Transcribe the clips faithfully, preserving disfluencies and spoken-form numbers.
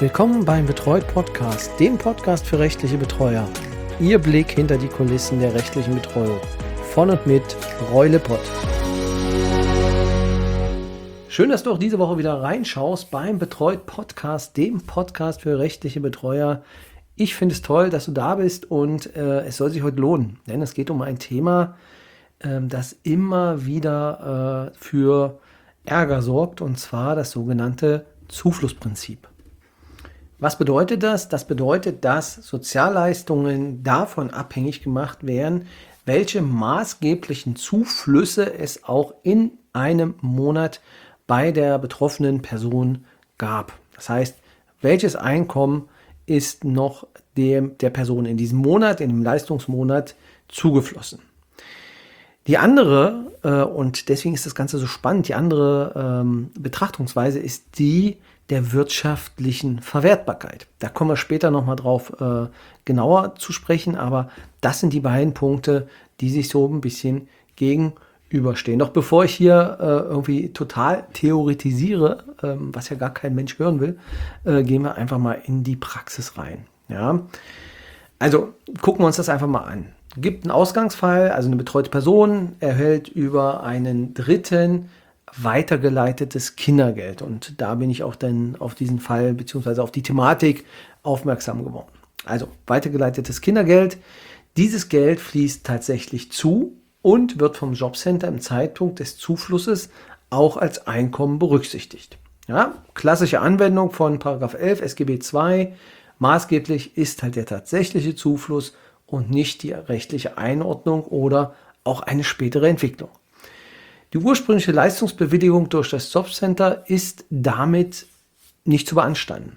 Willkommen beim Betreut Podcast, dem Podcast für rechtliche Betreuer. Ihr Blick hinter die Kulissen der rechtlichen Betreuung. Von und mit Roy Lippert. Schön, dass du auch diese Woche wieder reinschaust beim Betreut Podcast, dem Podcast für rechtliche Betreuer. Ich finde es toll, dass du da bist und äh, es soll sich heute lohnen, denn es geht um ein Thema, äh, das immer wieder äh, für Ärger sorgt, und zwar das sogenannte Zuflussprinzip. Was bedeutet das? Das bedeutet, dass Sozialleistungen davon abhängig gemacht werden, welche maßgeblichen Zuflüsse es auch in einem Monat bei der betroffenen Person gab. Das heißt, welches Einkommen ist noch dem, der Person in diesem Monat, in dem Leistungsmonat zugeflossen. Die andere, äh, und deswegen ist das Ganze so spannend, die andere ähm, Betrachtungsweise ist die der wirtschaftlichen Verwertbarkeit. Da kommen wir später nochmal drauf äh, genauer zu sprechen, aber das sind die beiden Punkte, die sich so ein bisschen gegenüberstehen. Doch bevor ich hier äh, irgendwie total theoretisiere, ähm, was ja gar kein Mensch hören will, äh, gehen wir einfach mal in die Praxis rein. Ja? Also gucken wir uns das einfach mal an. Gibt einen Ausgangsfall, also eine betreute Person erhält über einen Dritten weitergeleitetes Kindergeld. Und da bin ich auch dann auf diesen Fall bzw. auf die Thematik aufmerksam geworden. Also weitergeleitetes Kindergeld. Dieses Geld fließt tatsächlich zu und wird vom Jobcenter im Zeitpunkt des Zuflusses auch als Einkommen berücksichtigt. Ja, klassische Anwendung von Paragraph elf S G B zwei. Maßgeblich ist halt der tatsächliche Zufluss und nicht die rechtliche Einordnung oder auch eine spätere Entwicklung. Die ursprüngliche Leistungsbewilligung durch das Jobcenter ist damit nicht zu beanstanden.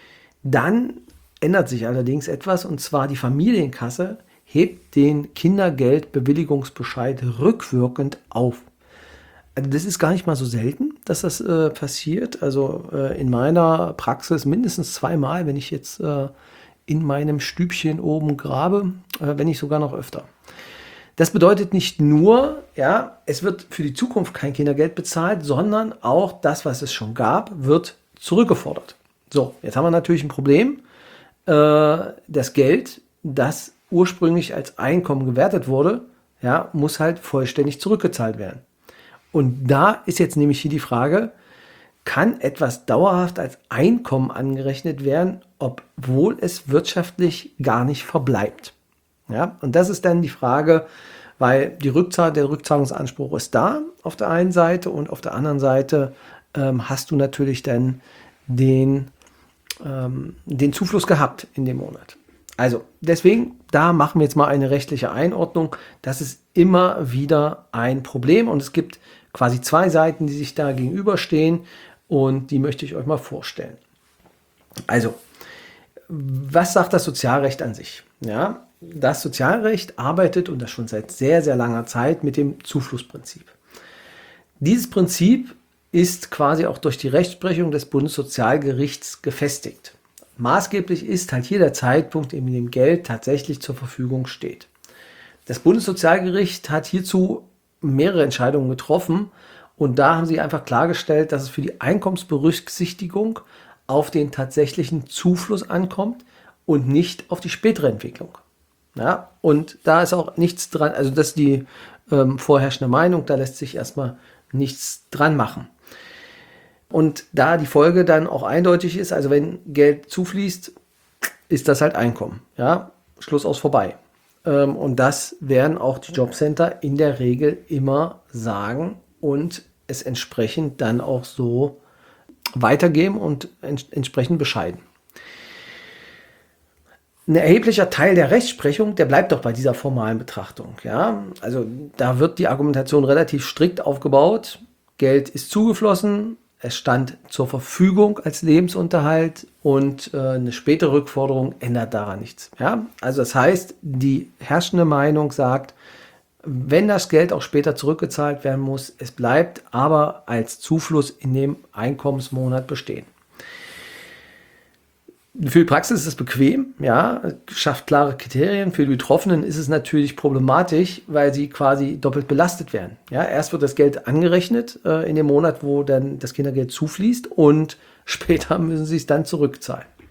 Dann ändert sich allerdings etwas, und zwar die Familienkasse hebt den Kindergeldbewilligungsbescheid rückwirkend auf. Also das ist gar nicht mal so selten, dass das äh, passiert. Also äh, in meiner Praxis mindestens zweimal, wenn ich jetzt äh, in meinem Stübchen oben grabe, äh, wenn nicht sogar noch öfter. Das bedeutet nicht nur, ja, es wird für die Zukunft kein Kindergeld bezahlt, sondern auch das, was es schon gab, wird zurückgefordert. So, jetzt haben wir natürlich ein Problem. Äh, das Geld, das ursprünglich als Einkommen gewertet wurde, ja, muss halt vollständig zurückgezahlt werden. Und da ist jetzt nämlich hier die Frage, kann etwas dauerhaft als Einkommen angerechnet werden, obwohl es wirtschaftlich gar nicht verbleibt? Ja, und das ist dann die Frage, weil die Rückzahl, der Rückzahlungsanspruch ist da auf der einen Seite und auf der anderen Seite ähm, hast du natürlich dann den, ähm, den Zufluss gehabt in dem Monat. Also deswegen, da machen wir jetzt mal eine rechtliche Einordnung. Das ist immer wieder ein Problem und es gibt quasi zwei Seiten, die sich da gegenüberstehen und die möchte ich euch mal vorstellen. Also, was sagt das Sozialrecht an sich? Ja, das Sozialrecht arbeitet, und das schon seit sehr, sehr langer Zeit, mit dem Zuflussprinzip. Dieses Prinzip ist quasi auch durch die Rechtsprechung des Bundessozialgerichts gefestigt. Maßgeblich ist halt hier der Zeitpunkt, in dem Geld tatsächlich zur Verfügung steht. Das Bundessozialgericht hat hierzu mehrere Entscheidungen getroffen und da haben sie einfach klargestellt, dass es für die Einkommensberücksichtigung auf den tatsächlichen Zufluss ankommt und nicht auf die spätere Entwicklung. Ja, und da ist auch nichts dran, also das ist die ähm, vorherrschende Meinung, da lässt sich erstmal nichts dran machen. Und da die Folge dann auch eindeutig ist, also wenn Geld zufließt, ist das halt Einkommen. Ja, Schluss aus vorbei. Ähm, und das werden auch die Jobcenter in der Regel immer sagen und es entsprechend dann auch so weitergeben und ents- entsprechend bescheiden. Ein erheblicher Teil der Rechtsprechung, der bleibt doch bei dieser formalen Betrachtung. Ja? Also da wird die Argumentation relativ strikt aufgebaut. Geld ist zugeflossen, es stand zur Verfügung als Lebensunterhalt und äh, eine spätere Rückforderung ändert daran nichts. Ja? Also das heißt, die herrschende Meinung sagt, wenn das Geld auch später zurückgezahlt werden muss, es bleibt aber als Zufluss in dem Einkommensmonat bestehen. Für die Praxis ist es bequem, ja, schafft klare Kriterien. Für die Betroffenen ist es natürlich problematisch, weil sie quasi doppelt belastet werden. Ja, erst wird das Geld angerechnet äh, in dem Monat, wo dann das Kindergeld zufließt und später müssen sie es dann zurückzahlen.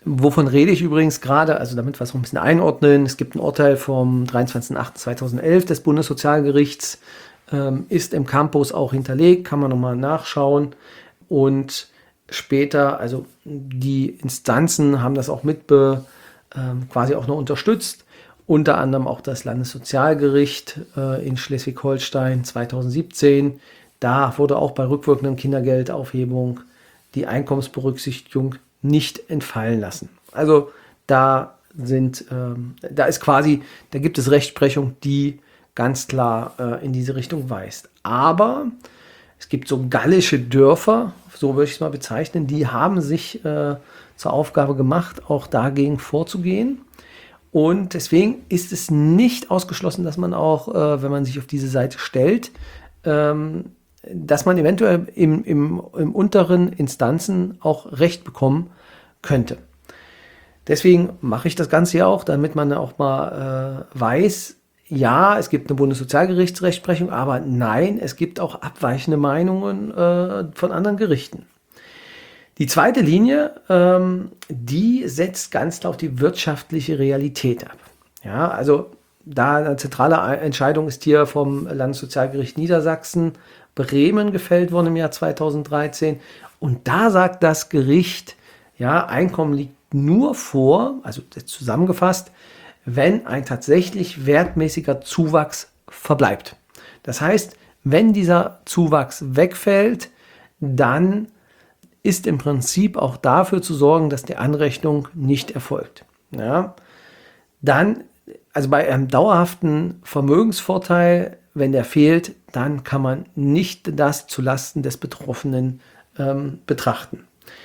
Wovon rede ich übrigens gerade? Also damit wir es noch ein bisschen einordnen. Es gibt ein Urteil vom dreiundzwanzigsten achten zweitausendelf des Bundessozialgerichts, ähm, ist im Campus auch hinterlegt, kann man nochmal nachschauen. Und später, also die Instanzen haben das auch mitbe, ähm, quasi auch noch unterstützt. Unter anderem auch das Landessozialgericht äh, in Schleswig-Holstein zweitausendsiebzehn. Da wurde auch bei rückwirkender Kindergeldaufhebung die Einkommensberücksichtigung nicht entfallen lassen. Also da sind, ähm, da ist quasi, da gibt es Rechtsprechung, die ganz klar äh, in diese Richtung weist. Aber es gibt so gallische Dörfer, so würde ich es mal bezeichnen, die haben sich äh, zur Aufgabe gemacht, auch dagegen vorzugehen. Und deswegen ist es nicht ausgeschlossen, dass man auch, äh, wenn man sich auf diese Seite stellt, ähm, dass man eventuell im, im, im unteren Instanzen auch Recht bekommen könnte. Deswegen mache ich das Ganze ja auch, damit man auch mal äh, weiß, ja, es gibt eine Bundessozialgerichtsrechtsprechung, aber nein, es gibt auch abweichende Meinungen äh, von anderen Gerichten. Die zweite Linie, ähm, die setzt ganz klar auf die wirtschaftliche Realität ab. Ja, also da eine zentrale Entscheidung ist hier vom Landessozialgericht Niedersachsen Bremen gefällt worden im Jahr zweitausenddreizehn. Und da sagt das Gericht, ja, Einkommen liegt nur vor, also zusammengefasst, wenn ein tatsächlich wertmäßiger Zuwachs verbleibt. Das heißt, wenn dieser Zuwachs wegfällt, dann ist im Prinzip auch dafür zu sorgen, dass die Anrechnung nicht erfolgt. Ja, dann, also bei einem dauerhaften Vermögensvorteil, wenn der fehlt, dann kann man nicht das zulasten des Betroffenen ähm, betrachten.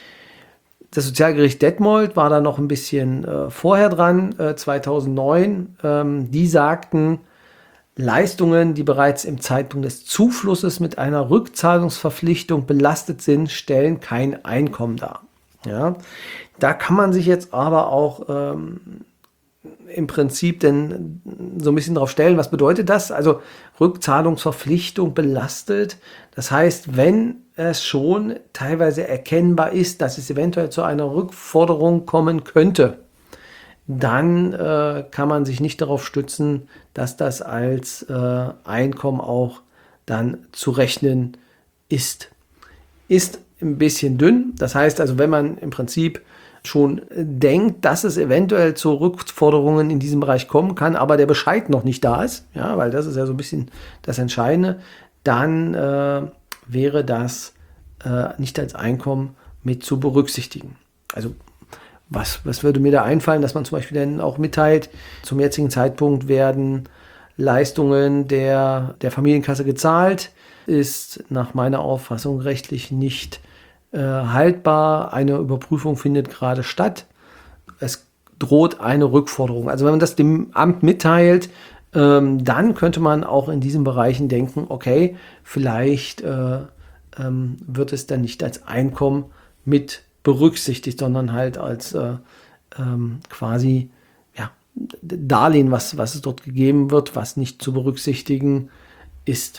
Das Sozialgericht Detmold war da noch ein bisschen äh, vorher dran, äh, zweitausendneun. Ähm, die sagten, Leistungen, die bereits im Zeitpunkt des Zuflusses mit einer Rückzahlungsverpflichtung belastet sind, stellen kein Einkommen dar. Ja, da kann man sich jetzt aber auch ähm, im Prinzip denn so ein bisschen drauf stellen, was bedeutet das? Also Rückzahlungsverpflichtung belastet. Das heißt, wenn es schon teilweise erkennbar ist, dass es eventuell zu einer Rückforderung kommen könnte, dann äh, kann man sich nicht darauf stützen, dass das als äh, Einkommen auch dann zu rechnen ist. Ist ein bisschen dünn. Das heißt also, wenn man im Prinzip schon denkt, dass es eventuell zu Rückforderungen in diesem Bereich kommen kann, aber der Bescheid noch nicht da ist, ja, weil das ist ja so ein bisschen das Entscheidende, dann äh, wäre das äh, nicht als Einkommen mit zu berücksichtigen. Also was, was würde mir da einfallen, dass man zum Beispiel dann auch mitteilt, zum jetzigen Zeitpunkt werden Leistungen der, der Familienkasse gezahlt, ist nach meiner Auffassung rechtlich nicht äh, haltbar. Eine Überprüfung findet gerade statt. Es droht eine Rückforderung. Also wenn man das dem Amt mitteilt, ähm, dann könnte man auch in diesen Bereichen denken, okay, vielleicht äh, ähm, wird es dann nicht als Einkommen mit berücksichtigt, sondern halt als äh, ähm, quasi ja, Darlehen, was, was es dort gegeben wird, was nicht zu berücksichtigen ist.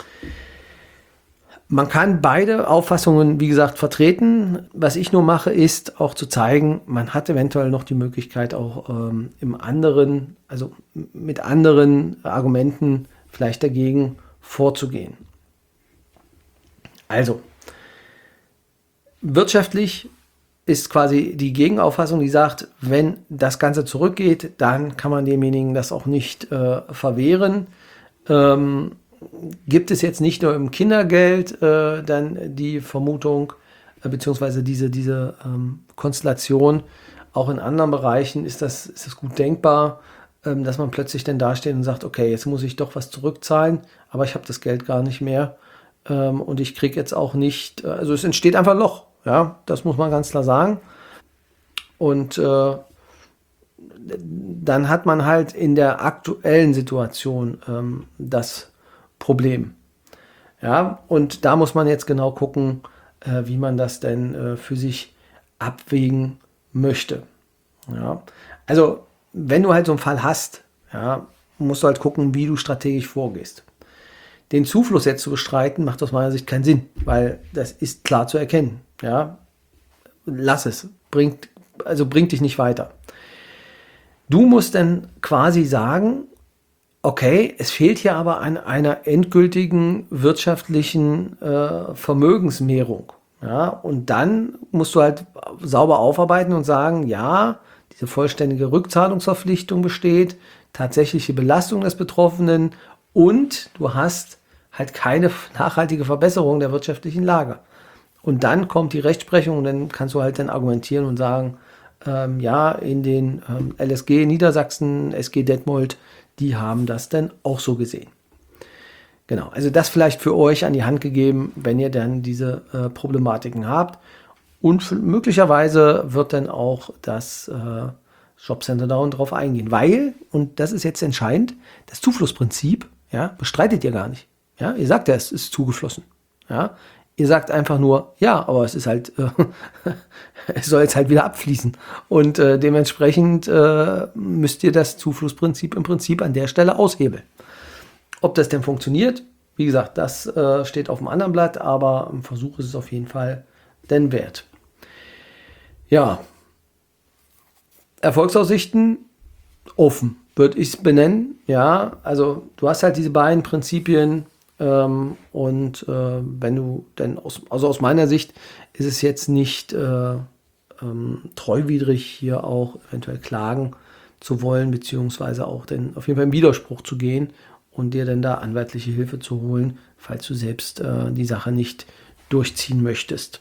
Man kann beide Auffassungen, wie gesagt, vertreten. Was ich nur mache, ist auch zu zeigen, man hat eventuell noch die Möglichkeit, auch ähm, im anderen, also mit anderen Argumenten vielleicht dagegen vorzugehen. Also, wirtschaftlich ist quasi die Gegenauffassung, die sagt, wenn das Ganze zurückgeht, dann kann man demjenigen das auch nicht äh, verwehren. Ähm, gibt es jetzt nicht nur im Kindergeld äh, dann die Vermutung, äh, beziehungsweise diese, diese ähm, Konstellation, auch in anderen Bereichen ist das, ist das gut denkbar, ähm, dass man plötzlich dann dasteht und sagt, okay, jetzt muss ich doch was zurückzahlen, aber ich habe das Geld gar nicht mehr ähm, und ich kriege jetzt auch nicht, äh, also es entsteht einfach ein Loch. Ja, das muss man ganz klar sagen. Und äh, dann hat man halt in der aktuellen Situation ähm, das Problem. Ja, und da muss man jetzt genau gucken, äh, wie man das denn äh, für sich abwägen möchte. Ja, also wenn du halt so einen Fall hast, ja, musst du halt gucken, wie du strategisch vorgehst. Den Zufluss jetzt zu bestreiten, macht aus meiner Sicht keinen Sinn, weil das ist klar zu erkennen. Ja, lass es. Bringt also bringt dich nicht weiter. Du musst dann quasi sagen, okay, es fehlt hier aber an einer endgültigen wirtschaftlichen äh, Vermögensmehrung. Ja, und dann musst du halt sauber aufarbeiten und sagen, ja, diese vollständige Rückzahlungsverpflichtung besteht, tatsächliche Belastung des Betroffenen und du hast halt keine nachhaltige Verbesserung der wirtschaftlichen Lage. Und dann kommt die Rechtsprechung und dann kannst du halt dann argumentieren und sagen, ähm, ja, in den ähm, L S G Niedersachsen, S G Detmold, die haben das dann auch so gesehen. Genau, also das vielleicht für euch an die Hand gegeben, wenn ihr dann diese äh, Problematiken habt. Und möglicherweise wird dann auch das äh, Jobcenter darauf eingehen. Weil, und das ist jetzt entscheidend, das Zuflussprinzip, ja, bestreitet ihr gar nicht. Ja, ihr sagt ja, es ist zugeflossen. Ja, ihr sagt einfach nur, ja, aber es ist halt, äh, es soll jetzt halt wieder abfließen. Und äh, dementsprechend äh, müsst ihr das Zuflussprinzip im Prinzip an der Stelle aushebeln. Ob das denn funktioniert, wie gesagt, das äh, steht auf dem anderen Blatt, aber ein Versuch ist es auf jeden Fall denn wert. Ja, Erfolgsaussichten offen, würde ich es benennen. Ja, also du hast halt diese beiden Prinzipien ähm, und äh, wenn du denn, aus, also aus meiner Sicht ist es jetzt nicht äh, ähm, treuwidrig, hier auch eventuell klagen zu wollen, beziehungsweise auch denn auf jeden Fall im Widerspruch zu gehen und dir dann da anwaltliche Hilfe zu holen, falls du selbst äh, die Sache nicht durchziehen möchtest.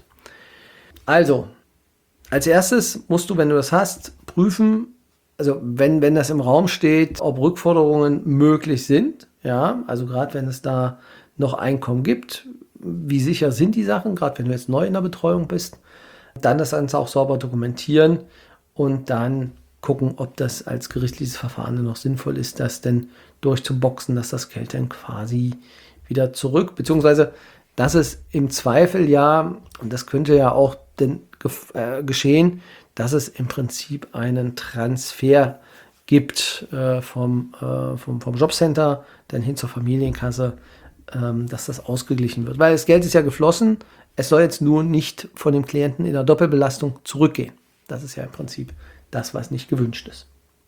Also, als erstes musst du, wenn du das hast, prüfen, also wenn, wenn das im Raum steht, ob Rückforderungen möglich sind, ja, also gerade wenn es da noch Einkommen gibt, wie sicher sind die Sachen, gerade wenn du jetzt neu in der Betreuung bist, dann das Ganze auch sauber dokumentieren und dann gucken, ob das als gerichtliches Verfahren dann noch sinnvoll ist, das denn durchzuboxen, dass das Geld dann quasi wieder zurück, beziehungsweise dass es im Zweifel ja, und das könnte ja auch denn, äh, geschehen, dass es im Prinzip einen Transfer gibt äh, vom, äh, vom, vom Jobcenter dann hin zur Familienkasse, ähm, dass das ausgeglichen wird. Weil das Geld ist ja geflossen, es soll jetzt nur nicht von dem Klienten in der Doppelbelastung zurückgehen. Das ist ja im Prinzip das, was nicht gewünscht ist.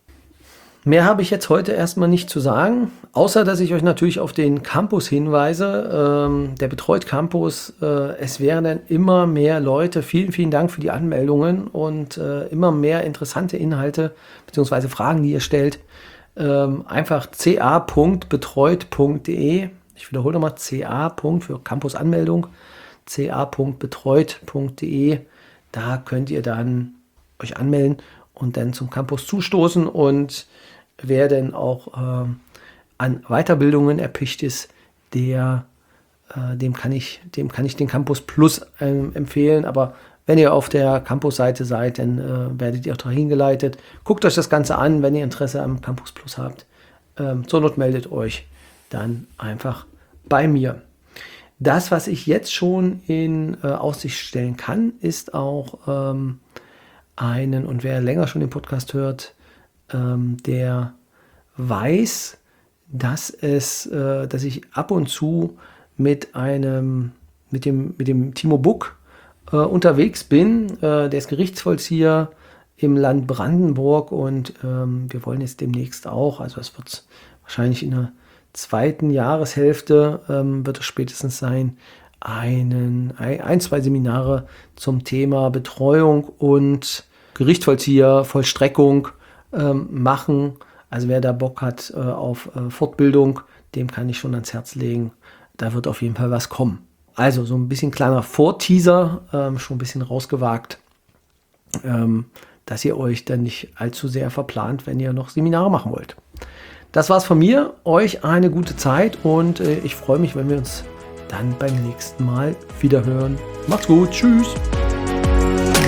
Mehr habe ich jetzt heute erstmal nicht zu sagen, außer dass ich euch natürlich auf den Campus hinweise. Ähm, der Betreut Campus, äh, es werden immer mehr Leute, vielen, vielen Dank für die Anmeldungen und äh, immer mehr interessante Inhalte bzw. Fragen, die ihr stellt. Ähm, einfach c a punkt betreut punkt d e, ich wiederhole nochmal, ca. für Campusanmeldung, c a punkt betreut punkt d e, da könnt ihr dann euch anmelden und dann zum Campus zustoßen und wer denn auch äh, an Weiterbildungen erpicht ist, der, äh, dem, kann ich, dem kann ich den Campus Plus ähm, empfehlen. Aber wenn ihr auf der Campus-Seite seid, dann äh, werdet ihr auch dahin geleitet. Guckt euch das Ganze an, wenn ihr Interesse am Campus Plus habt. Ähm, zur Not meldet euch dann einfach bei mir. Das, was ich jetzt schon in äh, Aussicht stellen kann, ist auch ähm, einen, und wer länger schon den Podcast hört, ähm, der weiß, dass es, äh, dass ich ab und zu mit einem, mit dem, mit dem Timo Buck äh, unterwegs bin. Äh, der ist Gerichtsvollzieher im Land Brandenburg und ähm, wir wollen jetzt demnächst auch, also es wird wahrscheinlich in der zweiten Jahreshälfte, ähm, wird es spätestens sein, einen, ein, ein, zwei Seminare zum Thema Betreuung und Gerichtsvollzieher, Vollstreckung ähm, machen. Also wer da Bock hat äh, auf äh, Fortbildung, dem kann ich schon ans Herz legen. Da wird auf jeden Fall was kommen. Also so ein bisschen kleiner Vorteaser, ähm, schon ein bisschen rausgewagt, ähm, dass ihr euch dann nicht allzu sehr verplant, wenn ihr noch Seminare machen wollt. Das war's von mir. Euch eine gute Zeit und äh, ich freue mich, wenn wir uns dann beim nächsten Mal wiederhören. Macht's gut. Tschüss.